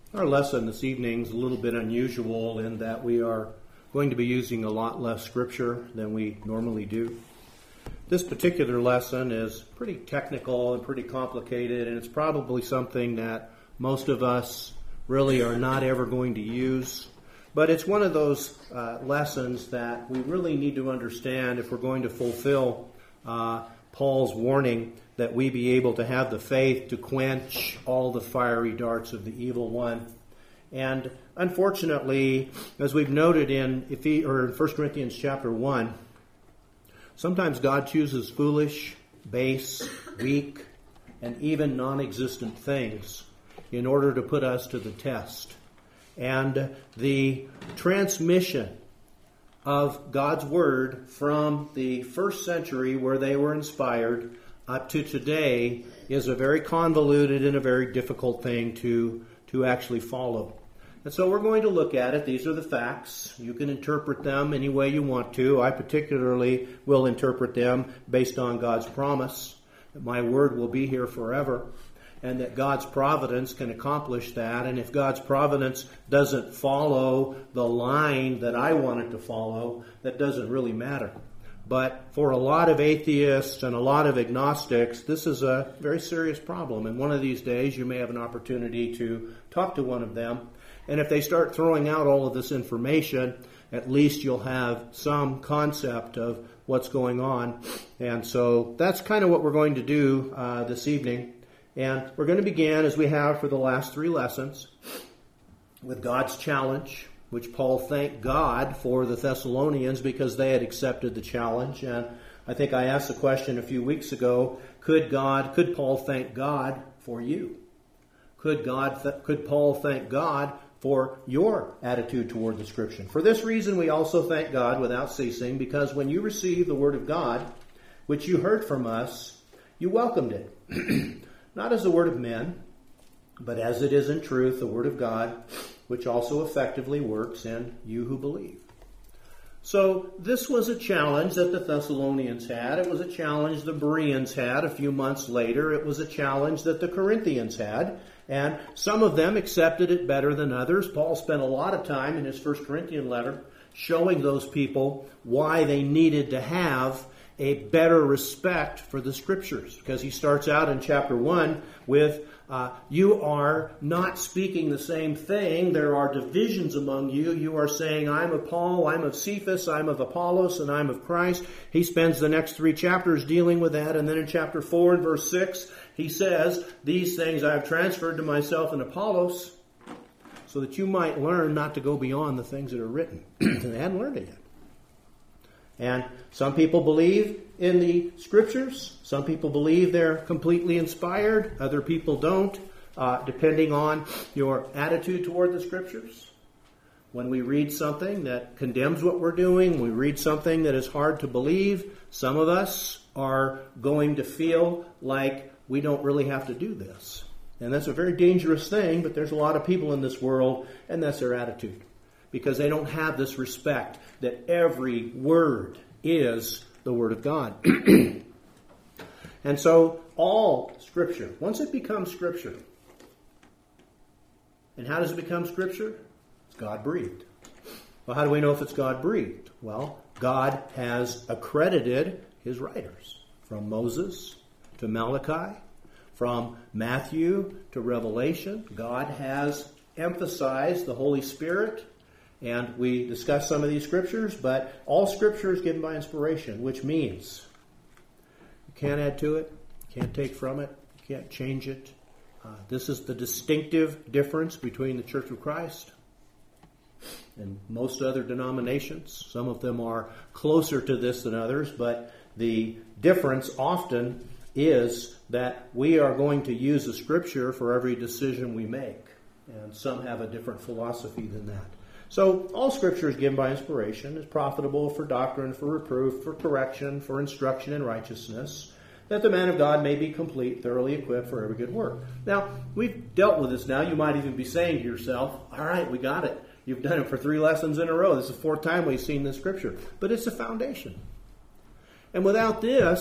Our lesson this evening is a little bit unusual in that we are going to be using a lot less scripture than we normally do. This particular lesson is pretty technical and pretty complicated, and it's probably something that most of us really are not ever going to use. But it's one of those lessons that we really need to understand if we're going to fulfill Paul's warning that we be able to have the faith to quench all the fiery darts of the evil one. And unfortunately, as we've noted in 1 Corinthians chapter 1, sometimes God chooses foolish, base, weak, and even non-existent things in order to put us to the test. And the transmission of God's Word from the first century where they were inspired up to today is a very convoluted and a very difficult thing to actually follow. And so we're going to look at it. These are the facts. You can interpret them any way you want to. I particularly will interpret them based on God's promise that my Word will be here forever and that God's providence can accomplish that. And if God's providence doesn't follow the line that I want it to follow, that doesn't really matter. But for a lot of atheists and a lot of agnostics, this is a very serious problem. And one of these days you may have an opportunity to talk to one of them. And if they start throwing out all of this information, at least you'll have some concept of what's going on. And so that's kind of what we're going to do this evening. And we're going to begin, as we have for the last three lessons, with God's challenge, which Paul thanked God for the Thessalonians because they had accepted the challenge. And I think I asked the question a few weeks ago, could Paul thank God for you? Could Paul thank God for your attitude toward the Scripture? For this reason, we also thank God without ceasing, because when you received the Word of God, which you heard from us, you welcomed it, not as the word of men, but as it is in truth, the Word of God, which also effectively works in you who believe. So this was a challenge that the Thessalonians had. It was a challenge the Bereans had a few months later. It was a challenge that the Corinthians had. And some of them accepted it better than others. Paul spent a lot of time in his 1 Corinthian letter showing those people why they needed to have a better respect for the Scriptures. Because he starts out in chapter 1 with, you are not speaking the same thing. There are divisions among you. You are saying, I'm of Paul, I'm of Cephas, I'm of Apollos, and I'm of Christ. He spends the next three chapters dealing with that. And then in chapter 4 and verse 6, he says, these things I have transferred to myself and Apollos so that you might learn not to go beyond the things that are written. They hadn't learned it yet. And some people believe in the Scriptures. Some people believe they're completely inspired. Other people don't, depending on your attitude toward the Scriptures. When we read something that condemns what we're doing, we read something that is hard to believe, some of us are going to feel like we don't really have to do this. And that's a very dangerous thing, but there's a lot of people in this world, and that's their attitude. Because they don't have this respect that every word is the Word of God. And so all Scripture, once it becomes Scripture, and how does it become Scripture? It's God-breathed. Well, how do we know if it's God-breathed? Well, God has accredited His writers, from Moses to Malachi, from Matthew to Revelation. God has emphasized the Holy Spirit. And we discussed some of these scriptures, but all scripture is given by inspiration, which means you can't add to it, you can't take from it, you can't change it. This is the distinctive difference between the Church of Christ and most other denominations. Some of them are closer to this than others, but the difference often is that we are going to use the Scripture for every decision we make. And some have a different philosophy than that. So all Scripture is given by inspiration, is profitable for doctrine, for reproof, for correction, for instruction in righteousness, that the man of God may be complete, thoroughly equipped for every good work. Now, we've dealt with this now. You might even be saying to yourself, all right, we got it. You've done it for 3 lessons in a row. This is the 4th time we've seen this Scripture. But it's a foundation. And without this,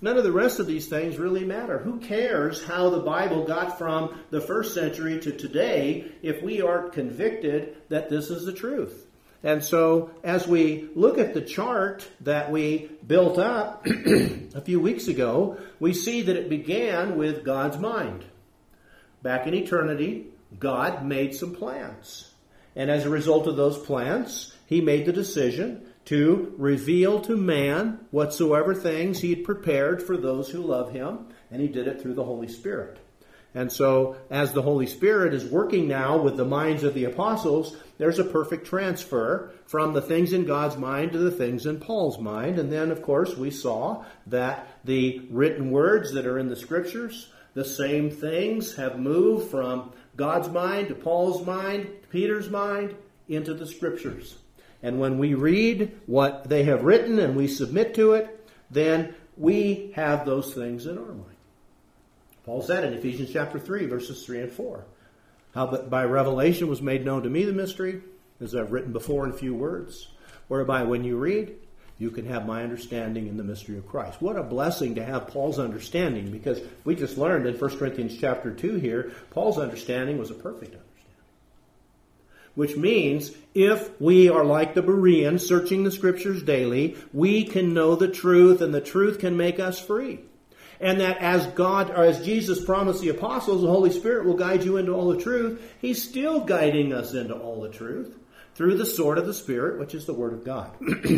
none of the rest of these things really matter. Who cares how the Bible got from the first century to today if we aren't convicted that this is the truth? And so as we look at the chart that we built up a few weeks ago, we see that it began with God's mind. Back in eternity, God made some plans. And as a result of those plans, He made the decision to reveal to man whatsoever things He had prepared for those who love Him. And He did it through the Holy Spirit. And so, as the Holy Spirit is working now with the minds of the apostles, there's a perfect transfer from the things in God's mind to the things in Paul's mind. And then, of course, we saw that the written words that are in the Scriptures, the same things have moved from God's mind to Paul's mind, to Peter's mind, into the Scriptures. And when we read what they have written and we submit to it, then we have those things in our mind. Paul said in Ephesians chapter 3, verses 3 and 4, how that by revelation was made known to me the mystery, as I've written before in few words, whereby when you read, you can have my understanding in the mystery of Christ. What a blessing to have Paul's understanding, because we just learned in 1 Corinthians chapter 2 here, Paul's understanding was a perfect understanding. Which means if we are like the Bereans, searching the Scriptures daily, we can know the truth, and the truth can make us free. And that as God, or as Jesus promised the apostles, the Holy Spirit will guide you into all the truth. He's still guiding us into all the truth through the sword of the Spirit, which is the Word of God.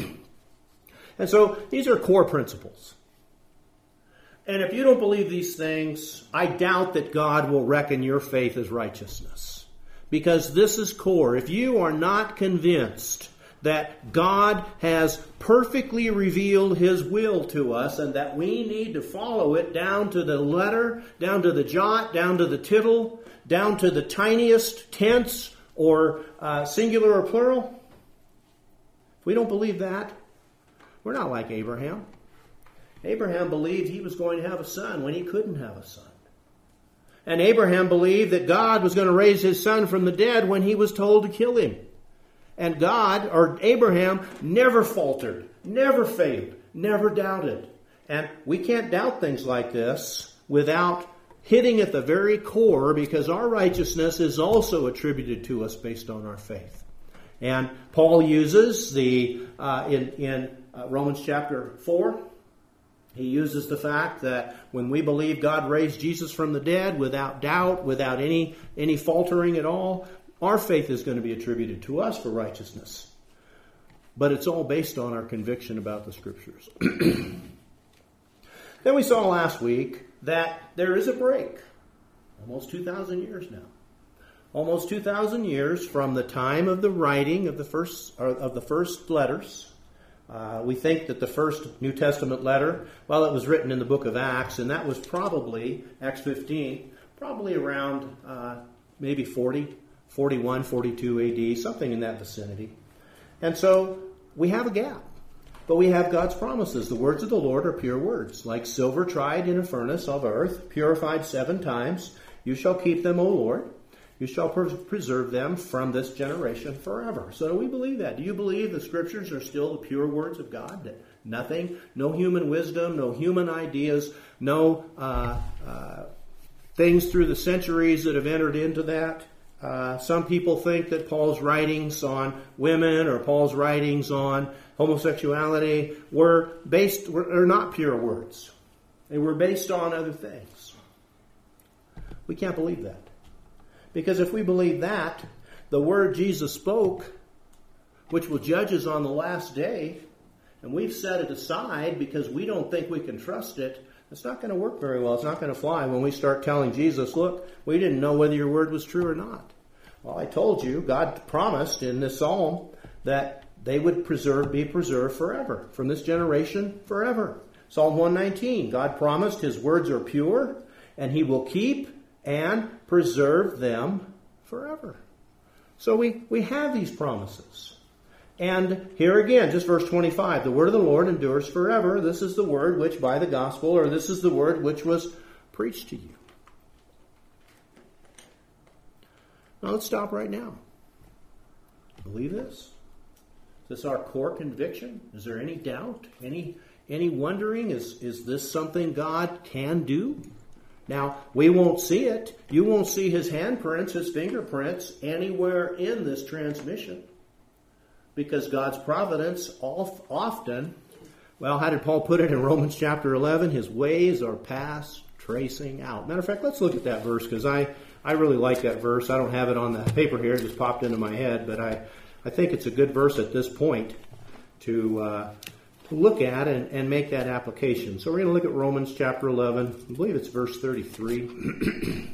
And so these are core principles. And if you don't believe these things, I doubt that God will reckon your faith as righteousness. Because this is core. If you are not convinced that God has perfectly revealed His will to us and that we need to follow it down to the letter, down to the jot, down to the tittle, down to the tiniest tense or singular or plural. If we don't believe that, we're not like Abraham. Abraham believed he was going to have a son when he couldn't have a son. And Abraham believed that God was going to raise his son from the dead when he was told to kill him. And God, or Abraham, never faltered, never failed, never doubted. And we can't doubt things like this without hitting at the very core, because our righteousness is also attributed to us based on our faith. And Paul uses in Romans chapter 4, he uses the fact that when we believe God raised Jesus from the dead without doubt, without any faltering at all, our faith is going to be attributed to us for righteousness. But it's all based on our conviction about the Scriptures. Then we saw last week that there is a break. Almost 2,000 years now. Almost 2,000 years from the time of the writing of the first letters. We think that the first New Testament letter, well, it was written in the book of Acts, and that was probably, Acts 15, probably around maybe 41, 42 AD, something in that vicinity. And so we have a gap. But we have God's promises. The words of the Lord are pure words, like silver tried in a furnace of earth, purified 7 times. You shall keep them, O Lord. You shall preserve them from this generation forever. So do we believe that? Do you believe the Scriptures are still the pure words of God? That nothing, no human wisdom, no human ideas, no things through the centuries that have entered into that? Some people think that Paul's writings on women or Paul's writings on homosexuality were not pure words. They were based on other things. We can't believe that. Because if we believe that, the word Jesus spoke, which will judge us on the last day, and we've set it aside because we don't think we can trust it, it's not going to work very well. It's not going to fly when we start telling Jesus, look, we didn't know whether your word was true or not. Well, I told you, God promised in this psalm that they would be preserved forever, from this generation forever. Psalm 119, God promised His words are pure, and He will keep and preserve them forever. So we have these promises. And here again, just verse 25, the word of the Lord endures forever. This is the word which by the gospel, or this is the word which was preached to you. Now let's stop right now. Believe this? Is this our core conviction? Is there any doubt, any Any wondering, is this something God can do? Now, we won't see it. You won't see his handprints, his fingerprints anywhere in this transmission. Because God's providence often, well, how did Paul put it in Romans chapter 11? His ways are past tracing out. Matter of fact, let's look at that verse, because I really like that verse. I don't have it on the paper here. It just popped into my head. But I think it's a good verse at this point to look at and make that application. So we're going to look at Romans chapter 11. I believe it's verse 33.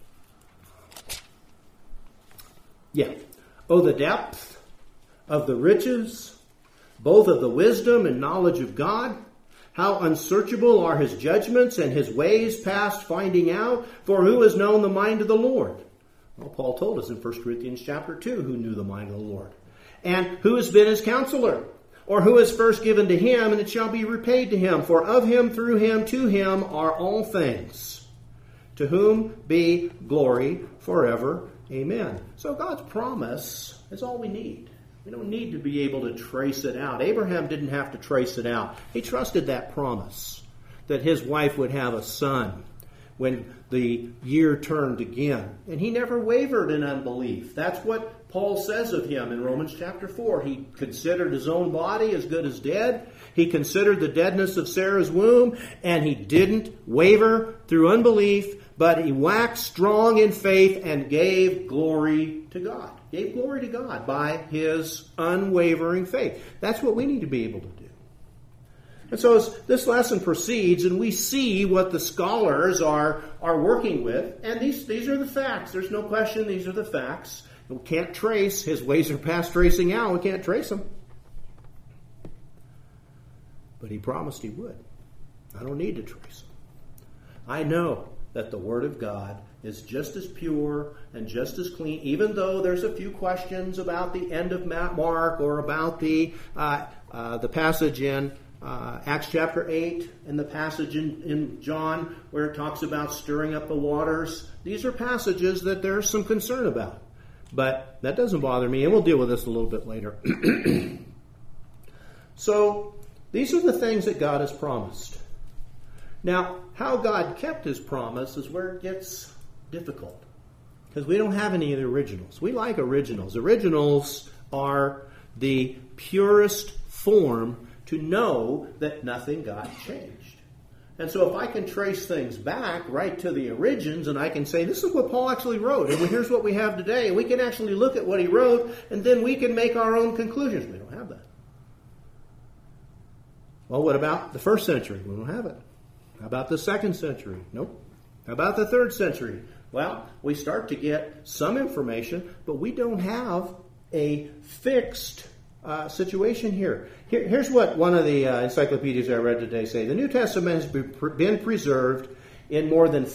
Yeah. Oh, the depth of the riches, both of the wisdom and knowledge of God. How unsearchable are his judgments and his ways past finding out. For who has known the mind of the Lord? Well, Paul told us in 1 Corinthians chapter 2 who knew the mind of the Lord. And who has been his counselor? Or who is first given to him, and it shall be repaid to him. For of him, through him, to him are all things. To whom be glory forever. Amen. So God's promise is all we need. We don't need to be able to trace it out. Abraham didn't have to trace it out. He trusted that promise that his wife would have a son when the year turned again. And he never wavered in unbelief. That's what Paul says of him in Romans chapter 4. He considered his own body as good as dead. He considered the deadness of Sarah's womb, and he didn't waver through unbelief, but he waxed strong in faith and gave glory to God. Gave glory to God by his unwavering faith. That's what we need to be able to do. And so as this lesson proceeds and we see what the scholars are working with, and these are the facts. There's no question these are the facts. We can't trace. His ways are past tracing out. We can't trace them. But he promised he would. I don't need to trace them. I know that the Word of God is just as pure and just as clean, even though there's a few questions about the end of Mark or about the passage in Acts chapter 8 and the passage in John where it talks about stirring up the waters. These are passages that there's some concern about. But that doesn't bother me, and we'll deal with this a little bit later. So, these are the things that God has promised. Now, how God kept his promise is where it gets difficult. Because we don't have any of the originals. We like originals. Originals are the purest form to know that nothing got changed. And so if I can trace things back right to the origins, and I can say, this is what Paul actually wrote, and here's what we have today, and we can actually look at what he wrote, and then we can make our own conclusions. We don't have that. Well, what about the first century? We don't have it. How about the second century? Nope. How about the third century? Well, we start to get some information, but we don't have a fixed situation here. Here's what one of the encyclopedias I read today say. The New Testament has been preserved in more than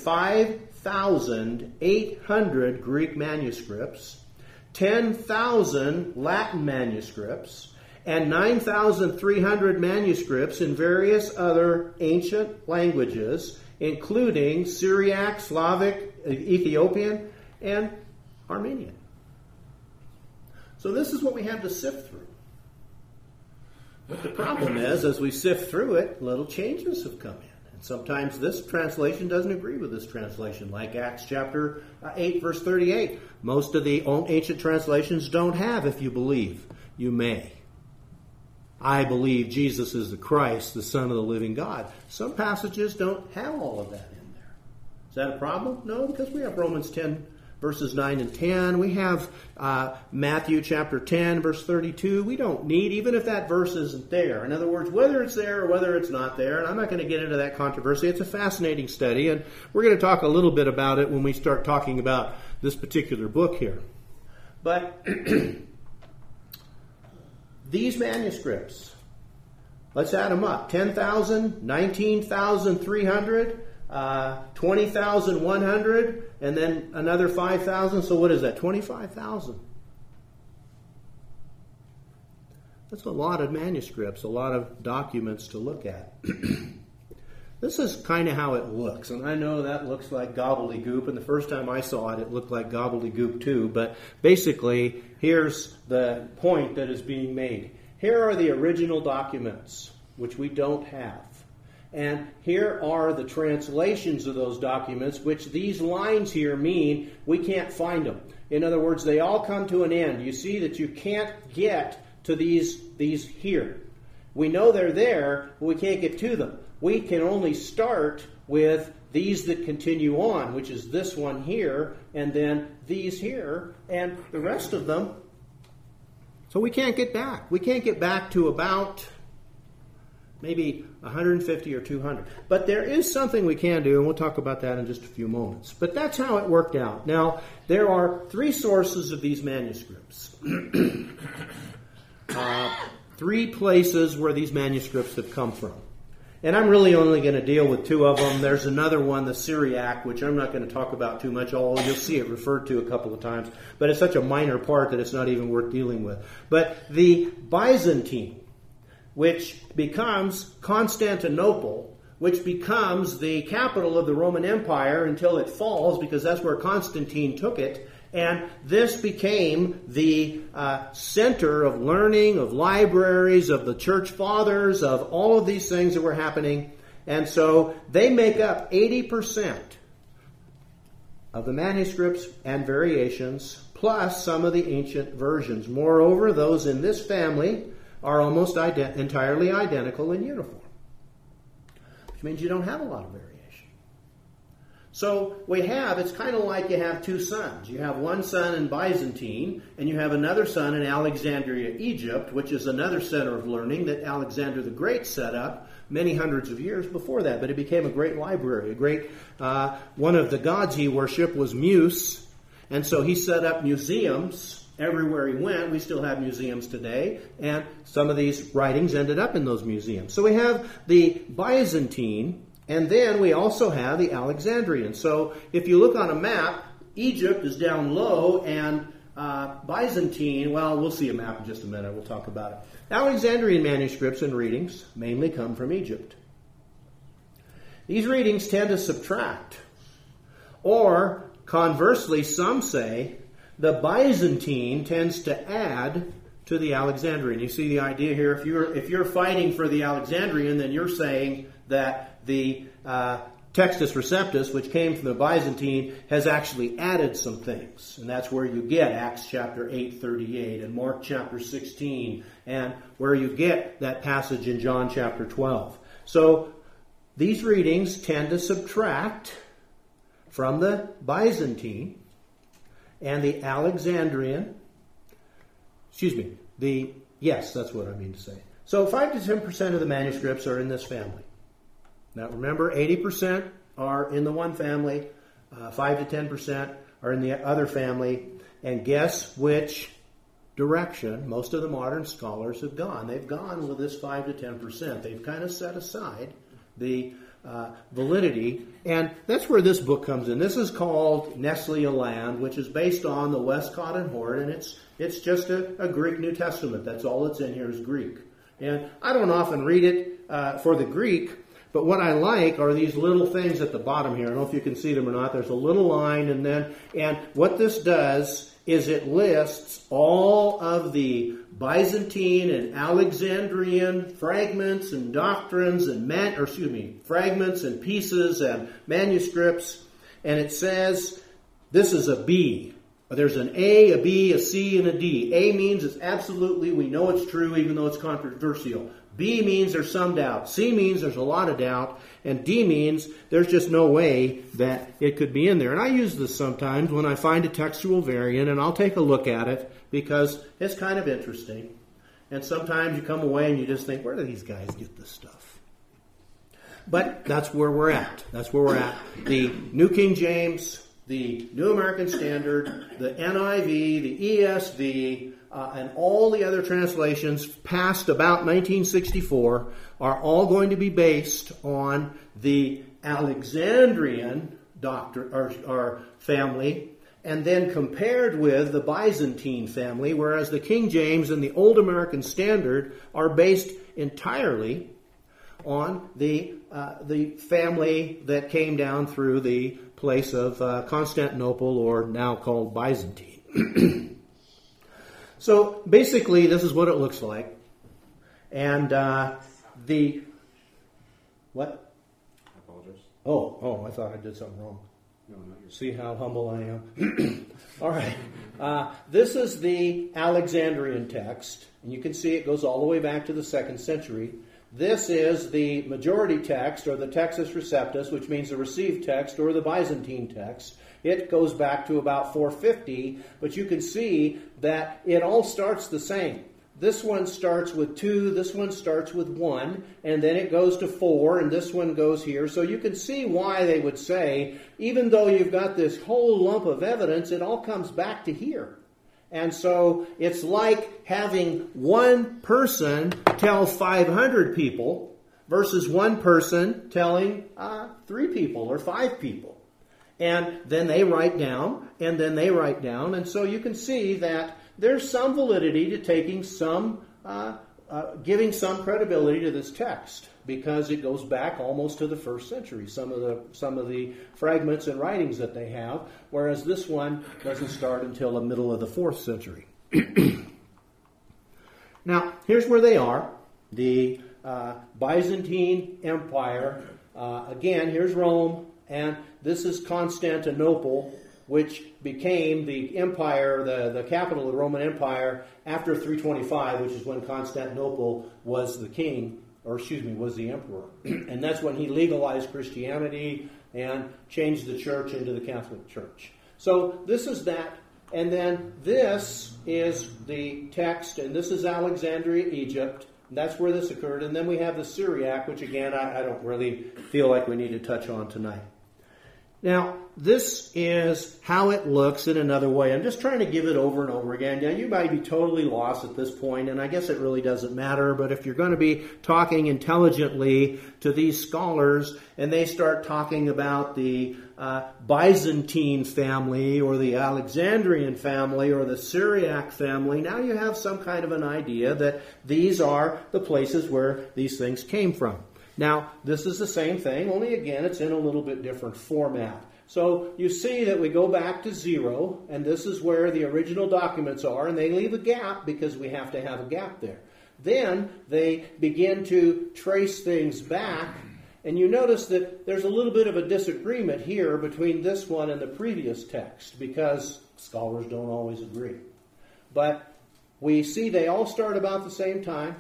5,800 Greek manuscripts, 10,000 Latin manuscripts, and 9,300 manuscripts in various other ancient languages, including Syriac, Slavic, Ethiopian, and Armenian. So this is what we have to sift through. But the problem is, as we sift through it, little changes have come in. And sometimes this translation doesn't agree with this translation, like Acts chapter 8, verse 38. Most of the ancient translations don't have, if you believe, you may. I believe Jesus is the Christ, the Son of the living God. Some passages don't have all of that in there. Is that a problem? No, because we have Romans 10, verses 9 and 10. We have Matthew chapter 10, verse 32. We don't need, even if that verse isn't there. In other words, whether it's there or whether it's not there, and I'm not going to get into that controversy. It's a fascinating study, and we're going to talk a little bit about it when we start talking about this particular book here. But these manuscripts, let's add them up. 10,000, 19,300, 20,100, and then another 5,000. So what is that? 25,000. That's a lot of manuscripts, a lot of documents to look at. This is kind of how it looks. And I know that looks like gobbledygook, and the first time I saw it, it looked like gobbledygook too. But basically, here's the point that is being made. Here are the original documents. which we don't have. And here are the translations of those documents, which these lines here mean we can't find them. In other words, they all come to an end. You see that you can't get to these here. We know they're there, but we can't get to them. We can only start with these that continue on, which is this one here, and then these here, and the rest of them. So we can't get back. We can't get back to about maybe 150 or 200. But there is something we can do, and we'll talk about that in just a few moments. But that's how it worked out. Now, there are three sources of these manuscripts. Three places where these manuscripts have come from. And I'm really only going to deal with two of them. There's another one, the Syriac, which I'm not going to talk about too much, although you'll see it referred to a couple of times. But it's such a minor part that it's not even worth dealing with. But the Byzantine, which becomes Constantinople, which becomes the capital of the Roman Empire until it falls, because that's where Constantine took it. And this became the center of learning, of libraries, of the church fathers, of all of these things that were happening. And so they make up 80% of the manuscripts and variations, plus some of the ancient versions. Moreover, those in this family are almost entirely identical in uniform, which means you don't have a lot of variation. So it's kind of like you have two sons. You have one son in Byzantine, and you have another son in Alexandria, Egypt, which is another center of learning that Alexander the Great set up many hundreds of years before that. But it became a great library. One of the gods he worshipped was Muse, and so he set up museums everywhere he went. We still have museums today, and some of these writings ended up in those museums. So we have the Byzantine, and then we also have the Alexandrian. So if you look on a map, Egypt is down low, and Byzantine, well, we'll see a map in just a minute. We'll talk about it. Alexandrian manuscripts and readings mainly come from Egypt. These readings tend to subtract. Or, conversely, some say the Byzantine tends to add to the Alexandrian. You see the idea here? If you're fighting for the Alexandrian, then you're saying that the Textus Receptus, which came from the Byzantine, has actually added some things. And that's where you get Acts chapter 8:38 and Mark chapter 16, and where you get that passage in John chapter 12. So these readings tend to subtract from the Byzantine and the Alexandrian. Yes, that's what I mean to say. So 5 to 10% of the manuscripts are in this family. Now remember, 80% are in the one family, 5 to 10% are in the other family, and guess which direction most of the modern scholars have gone? They've gone with this 5 to 10%. They've kind of set aside the validity, and that's where this book comes in. This is called Nestle Aland, which is based on the Westcott and Hort, and it's just a Greek New Testament. That's all that's in here is Greek. And I don't often read it for the Greek, but what I like are these little things at the bottom here. I don't know if you can see them or not. There's a little line, and what this does is it lists all of the Byzantine and Alexandrian fragments and doctrines and fragments and pieces and manuscripts, and it says this is a B. There's an A, a B, a C, and a D. A means it's absolutely, we know it's true even though it's controversial. B means there's some doubt. C means there's a lot of doubt. And D means there's just no way that it could be in there. And I use this sometimes when I find a textual variant, and I'll take a look at it because it's kind of interesting. And sometimes you come away and you just think, where do these guys get this stuff? But that's where we're at. That's where we're at. The New King James, the New American Standard, the NIV, the ESV, and all the other translations past about 1964 are all going to be based on the Alexandrian doctrine or family, and then compared with the Byzantine family, whereas the King James and the Old American Standard are based entirely on the family that came down through the place of Constantinople, or now called Byzantine. So basically, this is what it looks like. And What? I apologize. Oh, I thought I did something wrong. No, not yours. See how humble I am? All right. This is the Alexandrian text, and you can see it goes all the way back to the 2nd century. This is the majority text, or the Textus Receptus, which means the received text, or the Byzantine text. It goes back to about 450, but you can see that it all starts the same. This one starts with 2, this one starts with 1, and then it goes to 4, and this one goes here. So you can see why they would say, even though you've got this whole lump of evidence, it all comes back to here. And so it's like having one person tell 500 people versus one person telling 3 people or 5 people. And then they write down, and then they write down. And so you can see that there's some validity to taking some, giving some credibility to this text, because it goes back almost to the 1st century, some of the fragments and writings that they have, whereas this one doesn't start until the middle of the 4th century. Now, here's where they are. The Byzantine Empire. Again, here's Rome, and this is Constantinople, which became the empire, the capital of the Roman Empire after 325, which is when Constantinople was the king, was the emperor. And that's when he legalized Christianity and changed the church into the Catholic Church. So this is that. And then this is the text, and this is Alexandria, Egypt. That's where this occurred. And then we have the Syriac, which again, I don't really feel like we need to touch on tonight. Now, this is how it looks in another way. I'm just trying to give it over and over again. Now, you might be totally lost at this point, and I guess it really doesn't matter, but if you're going to be talking intelligently to these scholars, and they start talking about the Byzantine family, or the Alexandrian family, or the Syriac family, now you have some kind of an idea that these are the places where these things came from. Now, this is the same thing, only again, it's in a little bit different format. So you see that we go back to 0, and this is where the original documents are, and they leave a gap because we have to have a gap there. Then they begin to trace things back, and you notice that there's a little bit of a disagreement here between this one and the previous text, because scholars don't always agree. But we see they all start about the same time.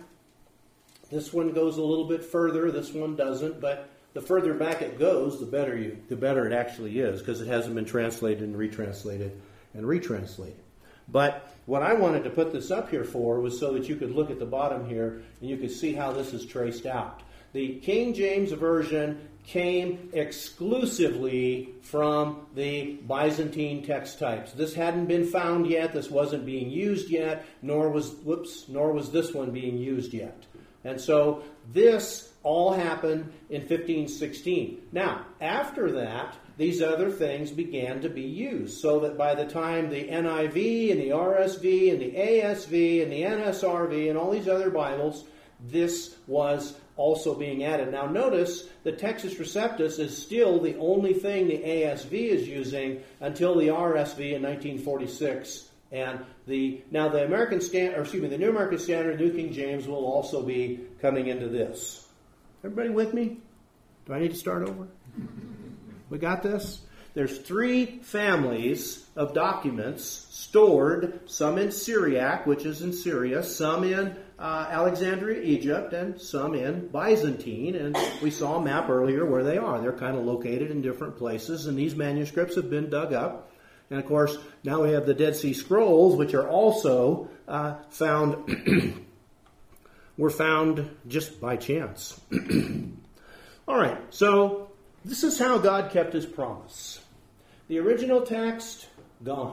This one goes a little bit further, this one doesn't, but the further back it goes, the better it actually is, because it hasn't been translated and retranslated and retranslated. But what I wanted to put this up here for was so that you could look at the bottom here and you could see how this is traced out. The King James Version came exclusively from the Byzantine text types. This hadn't been found yet, this wasn't being used yet, nor was this one being used yet. And so this all happened in 1516. Now, after that, these other things began to be used, so that by the time the NIV and the RSV and the ASV and the NSRV and all these other Bibles, this was also being added. Now notice the Textus Receptus is still the only thing the ASV is using until the RSV in 1946. And the New American Standard, New King James will also be coming into this. Everybody with me? Do I need to start over? We got this? There's 3 families of documents stored, some in Syriac, which is in Syria, some in Alexandria, Egypt, and some in Byzantine. And we saw a map earlier where they are. They're kind of located in different places, and these manuscripts have been dug up. And of course, now we have the Dead Sea Scrolls, which are also found, were found just by chance. All right, so this is how God kept His promise. The original text, gone.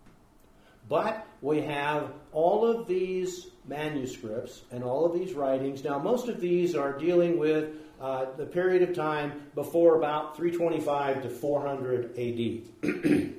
But we have all of these manuscripts and all of these writings. Now, most of these are dealing with the period of time before about 325 to 400 AD.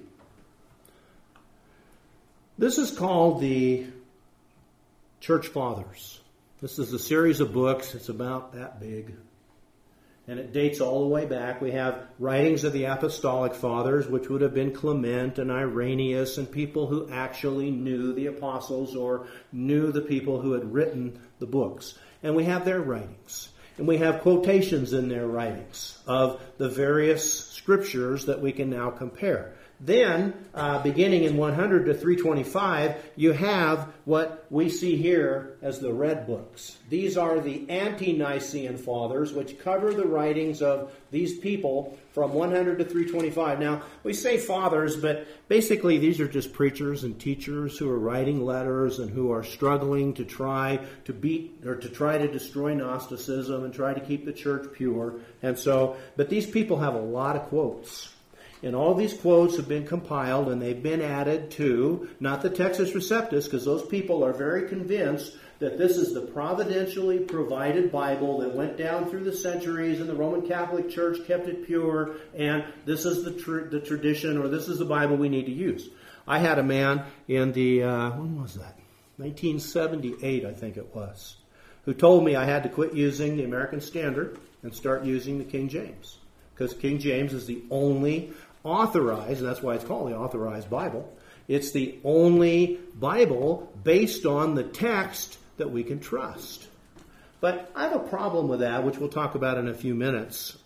This is called the Church Fathers. This is a series of books. It's about that big. And it dates all the way back. We have writings of the Apostolic Fathers, which would have been Clement and Irenaeus, and people who actually knew the apostles or knew the people who had written the books. And we have their writings. And we have quotations in their writings of the various scriptures that we can now compare. Then, beginning in 100 to 325, you have what we see here as the red books. These are the ante-Nicene fathers, which cover the writings of these people from 100 to 325. Now, we say fathers, but basically these are just preachers and teachers who are writing letters and who are struggling to try to beat or to try to destroy Gnosticism and try to keep the church pure. And so, but these people have a lot of quotes. And all these quotes have been compiled and they've been added to, not the Textus Receptus, because those people are very convinced that this is the providentially provided Bible that went down through the centuries and the Roman Catholic Church kept it pure, and this is the tradition, or this is the Bible we need to use. I had a man in the, when was that? 1978, I think it was, who told me I had to quit using the American Standard and start using the King James. Because King James is the only authorized, and that's why it's called the Authorized Bible. It's the only Bible based on the text that we can trust. But I have a problem with that, which we'll talk about in a few minutes.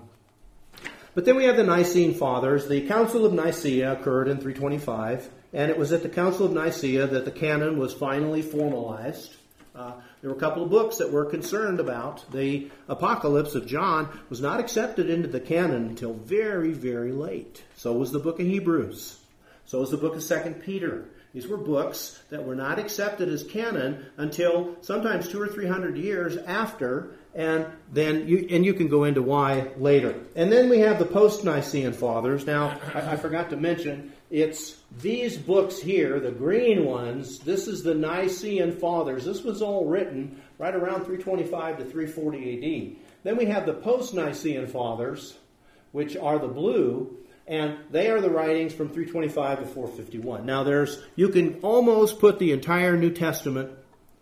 But then we have the Nicene Fathers. The Council of Nicaea occurred in 325, and it was at the Council of Nicaea that the canon was finally formalized. There were a couple of books that we're concerned about. The Apocalypse of John was not accepted into the canon until very, very late. So was the book of Hebrews. So was the book of 2 Peter. These were books that were not accepted as canon until sometimes 200 or 300 years after, and then you can go into why later. And then we have the post-Nicene Fathers. Now, I forgot to mention, it's these books here, the green ones. This is the Nicene Fathers. This was all written right around 325 to 340 AD. Then we have the post-Nicene Fathers, which are the blue, and they are the writings from 325 to 451. Now, you can almost put the entire New Testament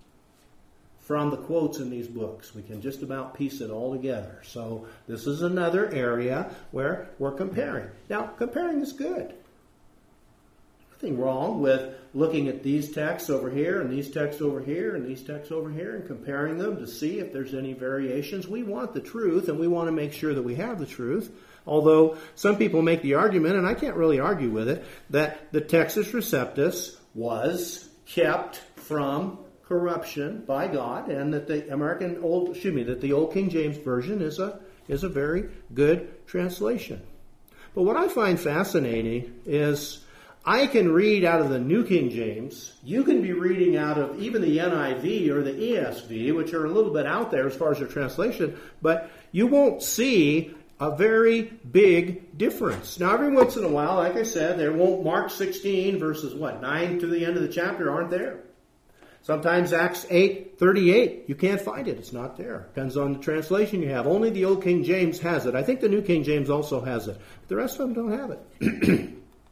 from the quotes in these books. We can just about piece it all together. So this is another area where we're comparing. Now, comparing is good. Nothing wrong with looking at these texts over here and these texts over here and these texts over here and comparing them to see if there's any variations. We want the truth, and we want to make sure that we have the truth. Although some people make the argument, and I can't really argue with it, that the Textus Receptus was kept from corruption by God, and that the Old King James Version is a very good translation. But what I find fascinating is I can read out of the New King James. You can be reading out of even the NIV or the ESV, which are a little bit out there as far as their translation, but you won't see a very big difference. Now, every once in a while, like I said, there won't Mark 16 verses 9 to the end of the chapter aren't there. Sometimes Acts 8:38, you can't find it. It's not there. Depends on the translation you have. Only the Old King James has it. I think the New King James also has it. But the rest of them don't have it.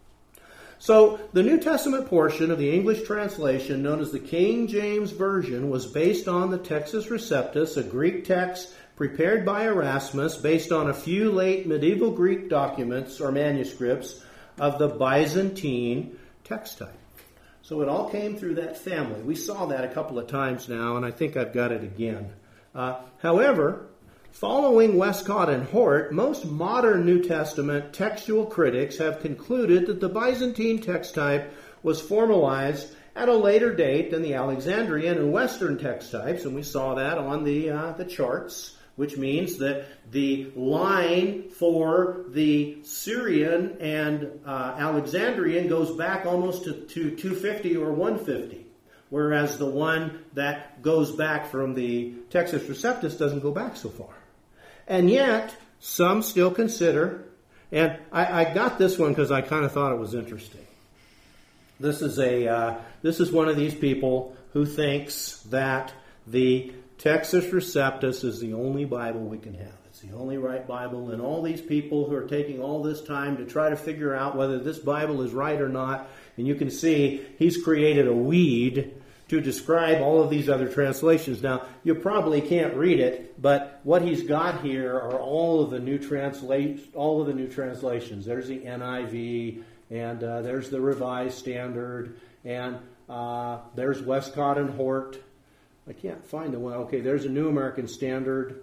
So, the New Testament portion of the English translation, known as the King James Version, was based on the Textus Receptus, a Greek text prepared by Erasmus based on a few late medieval Greek documents or manuscripts of the Byzantine text type. So it all came through that family. We saw that a couple of times now, and I think I've got it again. However, following Westcott and Hort, most modern New Testament textual critics have concluded that the Byzantine text type was formalized at a later date than the Alexandrian and Western text types, and we saw that on the charts, which means that the line for the Syrian and Alexandrian goes back almost to 250 or 150, whereas the one that goes back from the Textus Receptus doesn't go back so far. And yet, some still consider, and I got this one because I kind of thought it was interesting. This is one of these people who thinks that the Textus Receptus is the only Bible we can have. It's the only right Bible, and all these people who are taking all this time to try to figure out whether this Bible is right or not, and you can see he's created a weed to describe all of these other translations. Now, you probably can't read it, but what he's got here are all of the new translations. There's the NIV, and there's the Revised Standard, and there's Westcott and Hort. I can't find the one. Okay, there's a New American Standard,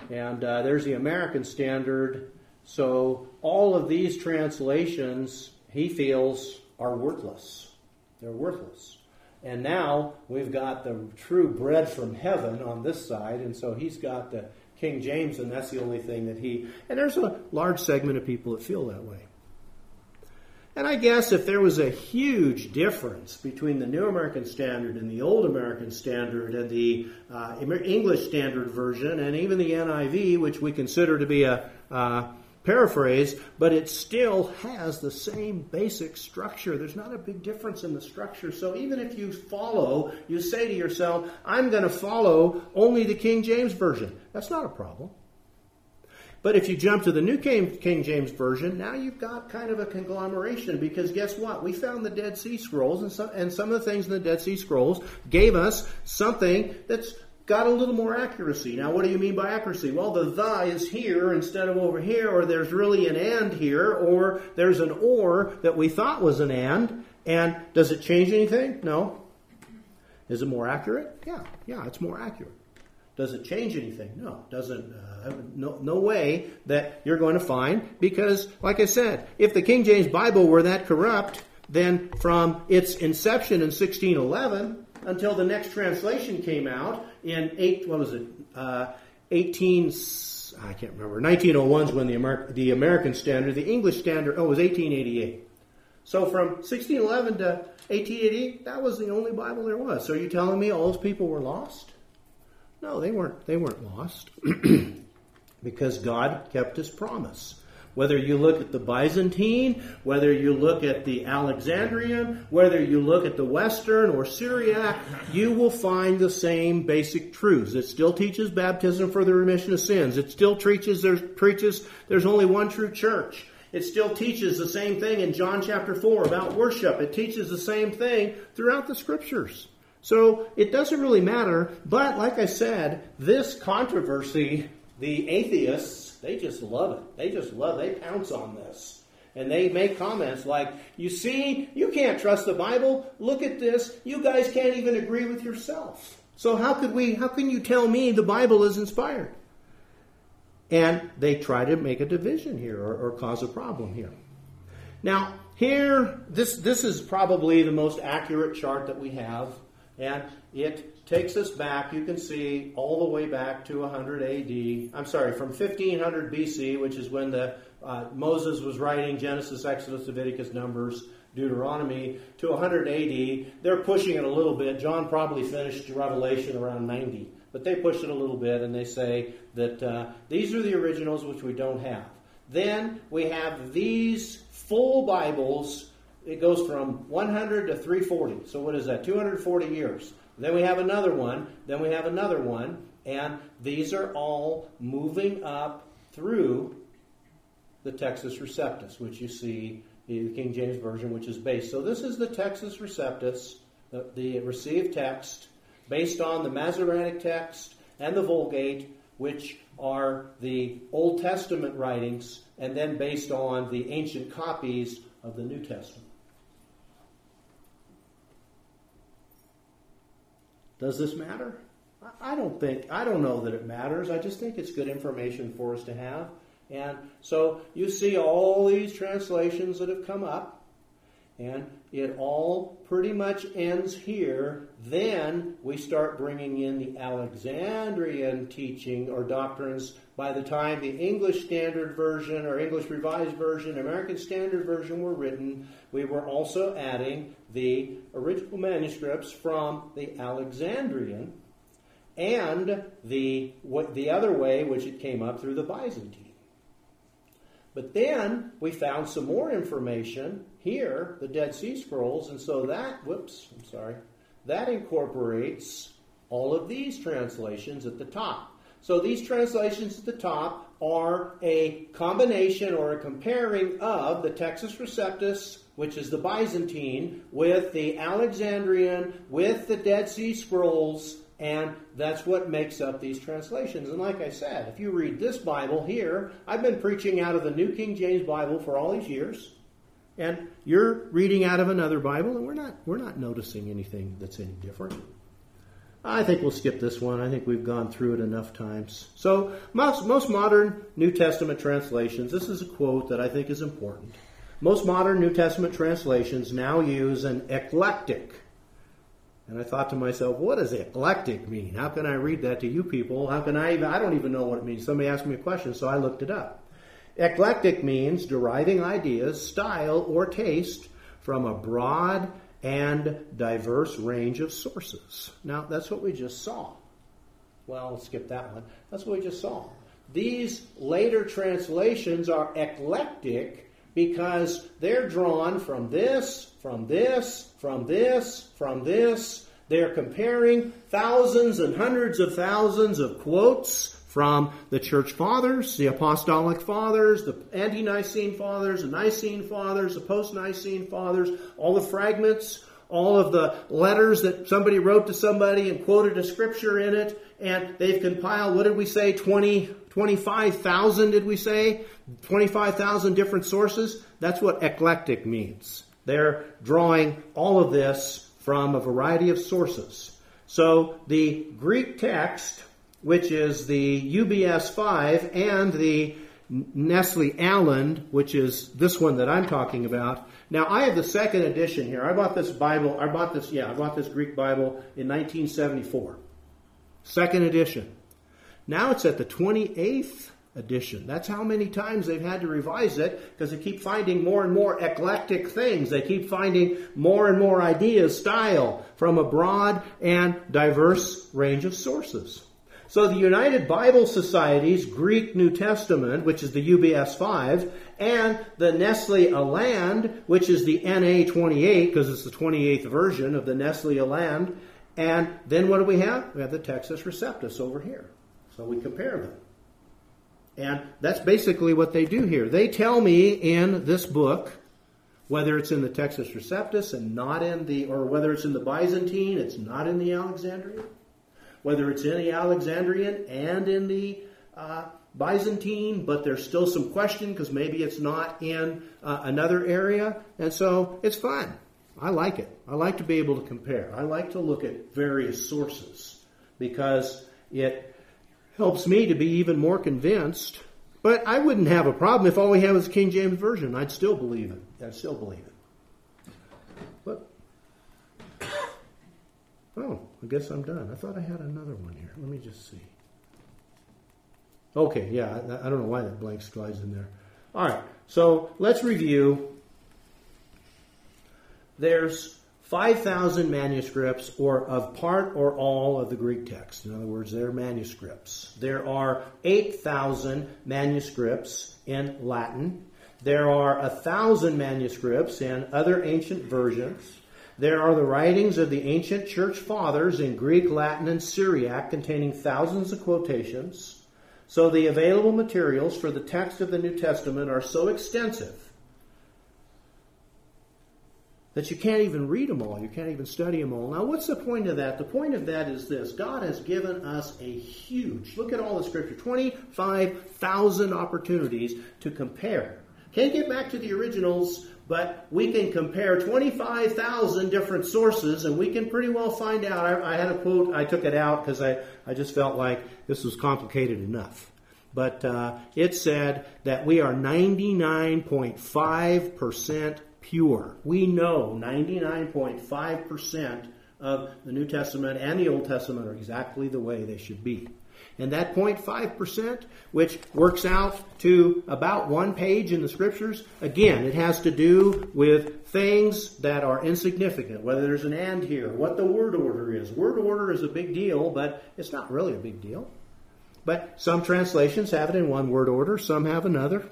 And there's the American Standard. So all of these translations, he feels, are worthless. They're worthless. And now we've got the true bread from heaven on this side, and so he's got the King James, and that's the only thing that he... And there's a large segment of people that feel that way. And I guess if there was a huge difference between the New American Standard and the Old American Standard and the English Standard Version and even the NIV, which we consider to be a paraphrase, but it still has the same basic structure. There's not a big difference in the structure. So even if you follow, you say to yourself, I'm going to follow only the King James Version. That's not a problem. But if you jump to the New King James Version, now you've got kind of a conglomeration, because guess what? We found the Dead Sea Scrolls, and some of the things in the Dead Sea Scrolls gave us something that's got a little more accuracy. Now, what do you mean by accuracy? Well, the is here instead of over here, or there's really an and here, or there's an or that we thought was an and does it change anything? No. Is it more accurate? Yeah, it's more accurate. Does it change anything? No, it doesn't. No way that you're going to find, because, like I said, if the King James Bible were that corrupt, then from its inception in 1611 until the next translation came out in 1901 is when the American Standard, the English Standard, was 1888. So from 1611 to 1888, that was the only Bible there was. So are you telling me all those people were lost? No, they weren't lost because God kept his promise. Whether you look at the Byzantine, whether you look at the Alexandrian, whether you look at the Western or Syriac, you will find the same basic truths. It still teaches baptism for the remission of sins. It still preaches there's only one true church. It still teaches the same thing in John chapter 4 about worship. It teaches the same thing throughout the Scriptures. So it doesn't really matter. But like I said, this controversy, the atheists, they just love it. They pounce on this. And they make comments like, you see, you can't trust the Bible. Look at this. You guys can't even agree with yourself. So how can you tell me the Bible is inspired? And they try to make a division here or cause a problem here. Now, here, this is probably the most accurate chart that we have. And it takes us back, you can see, all the way back to 100 AD. I'm sorry, from 1500 BC, which is when Moses was writing Genesis, Exodus, Leviticus, Numbers, Deuteronomy, to 100 AD. They're pushing it a little bit. John probably finished Revelation around 90. But they push it a little bit, and they say that these are the originals, which we don't have. Then we have these full Bibles. It goes from 100 to 340. So what is that? 240 years. Then we have another one. Then we have another one. And these are all moving up through the Textus Receptus, which you see in the King James Version, which is based. So this is the Textus Receptus, the received text, based on the Masoretic text and the Vulgate, which are the Old Testament writings, and then based on the ancient copies of the New Testament. Does this matter? I don't know that it matters. I just think it's good information for us to have. And so you see all these translations that have come up, and it all pretty much ends here. Then we start bringing in the Alexandrian teaching or doctrines. By the time the English Standard Version or English Revised Version, American Standard Version were written, we were also adding the original manuscripts from the Alexandrian and the other way, which it came up through the Byzantine. But then we found some more information here, the Dead Sea Scrolls, and so that incorporates all of these translations at the top. So these translations at the top are a combination or a comparing of the Textus Receptus, which is the Byzantine, with the Alexandrian, with the Dead Sea Scrolls, and that's what makes up these translations. And like I said, if you read this Bible here, I've been preaching out of the New King James Bible for all these years, and you're reading out of another Bible, and we're not noticing anything that's any different. I think we'll skip this one. I think we've gone through it enough times. So most modern New Testament translations, this is a quote that I think is important. Most modern New Testament translations now use an eclectic. And I thought to myself, what does eclectic mean? How can I read that to you people? How can I don't even know what it means. Somebody asked me a question, so I looked it up. Eclectic means deriving ideas, style, or taste from a broad and diverse range of sources. Now, that's what we just saw. Well, let's skip that one. That's what we just saw. These later translations are eclectic because they're drawn from this, from this, from this, from this. They're comparing thousands and hundreds of thousands of quotes from the church fathers, the apostolic fathers, the ante-Nicene fathers, the Nicene fathers, the post-Nicene fathers, all the fragments, all of the letters that somebody wrote to somebody and quoted a scripture in it, and they've compiled, what did we say, 25,000, did we say? 25,000 different sources. That's what eclectic means. They're drawing all of this from a variety of sources. So the Greek text, which is the UBS 5 and the Nestle Aland, which is this one that I'm talking about. Now, I have the second edition here. I bought this Greek Bible in 1974. Second edition. Now it's at the 28th edition. That's how many times they've had to revise it, because they keep finding more and more eclectic things. They keep finding more and more ideas, style, from a broad and diverse range of sources. So the United Bible Society's Greek New Testament, which is the UBS 5, and the Nestle Aland, which is the NA 28, because it's the 28th version of the Nestle Aland. And then what do we have? We have the Textus Receptus over here. So we compare them. And that's basically what they do here. They tell me in this book, whether it's in the Textus Receptus and not in or whether it's in the Byzantine, it's not in the Alexandrian. Whether it's in the Alexandrian and in the Byzantine, but there's still some question because maybe it's not in another area. And so it's fun. I like it. I like to be able to compare. I like to look at various sources because it helps me to be even more convinced. But I wouldn't have a problem if all we had was the King James Version. I'd still believe it. But oh, I guess I'm done. I thought I had another one here. Let me just see. Okay, yeah, I don't know why that blank slides in there. All right, so let's review. There's 5,000 manuscripts or of part or all of the Greek text. In other words, they're manuscripts. There are 8,000 manuscripts in Latin. There are 1,000 manuscripts in other ancient versions. There are the writings of the ancient church fathers in Greek, Latin, and Syriac containing thousands of quotations. So the available materials for the text of the New Testament are so extensive that you can't even read them all. You can't even study them all. Now, what's the point of that? The point of that is this. God has given us a huge, look at all the Scripture, 25,000 opportunities to compare. Can't get back to the originals, but we can compare 25,000 different sources, and we can pretty well find out. I had a quote, I took it out because I just felt like this was complicated enough. But it said that we are 99.5% pure. We know 99.5% of the New Testament and the Old Testament are exactly the way they should be. And that 0.5%, which works out to about one page in the Scriptures, again, it has to do with things that are insignificant, whether there's an and here, what the word order is. Word order is a big deal, but it's not really a big deal. But some translations have it in one word order, some have another.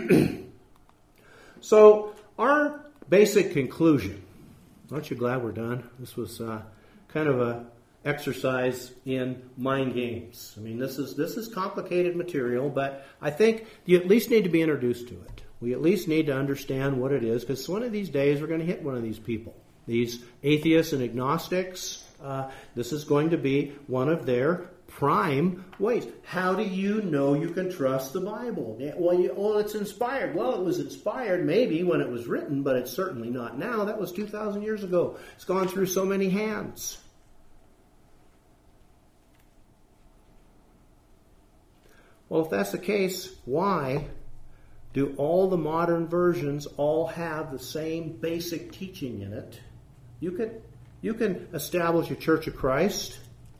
So, our basic conclusion, aren't you glad we're done? This was kind of a exercise in mind games. I mean, this is complicated material, but I think you at least need to be introduced to it. We at least need to understand what it is, because one of these days we're going to hit one of these people. These atheists and agnostics, this is going to be one of their prime ways. How do you know you can trust the Bible? Well, it's inspired. Well, it was inspired maybe when it was written, but it's certainly not now. That was 2,000 years ago. It's gone through so many hands. Well, if that's the case, why do all the modern versions all have the same basic teaching in it? You can establish a Church of Christ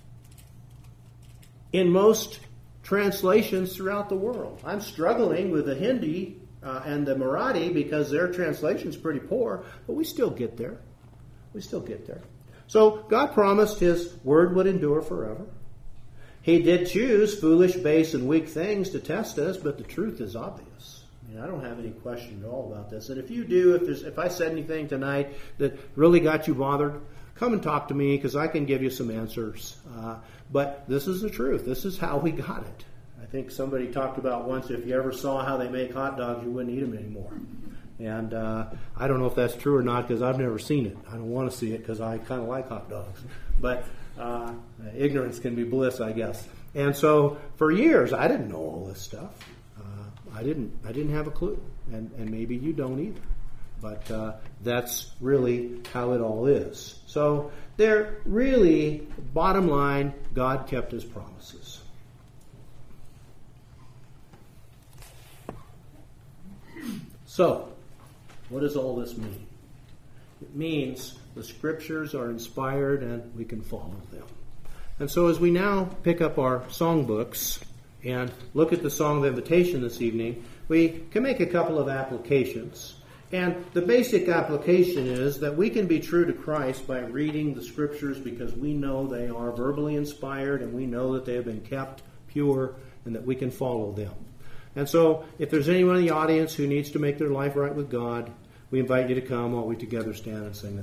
in most translations throughout the world. I'm struggling with the Hindi and the Marathi because their translation's pretty poor, but we still get there. We still get there. So God promised His word would endure forever. He did choose foolish, base, and weak things to test us, but the truth is obvious. I don't have any question at all about this. And if you do, if I said anything tonight that really got you bothered, come and talk to me because I can give you some answers. But this is the truth. This is how we got it. I think somebody talked about once, if you ever saw how they make hot dogs, you wouldn't eat them anymore. And I don't know if that's true or not because I've never seen it. I don't want to see it because I kind of like hot dogs. But ignorance can be bliss, I guess. And so for years, I didn't know all this stuff. I didn't have a clue, and maybe you don't either. But that's really how it all is. So there really, bottom line, God kept His promises. So, what does all this mean? It means the Scriptures are inspired and we can follow them. And so as we now pick up our songbooks and look at the Song of Invitation this evening, we can make a couple of applications. And the basic application is that we can be true to Christ by reading the Scriptures because we know they are verbally inspired and we know that they have been kept pure and that we can follow them. And so if there's anyone in the audience who needs to make their life right with God, we invite you to come while we together stand and sing this.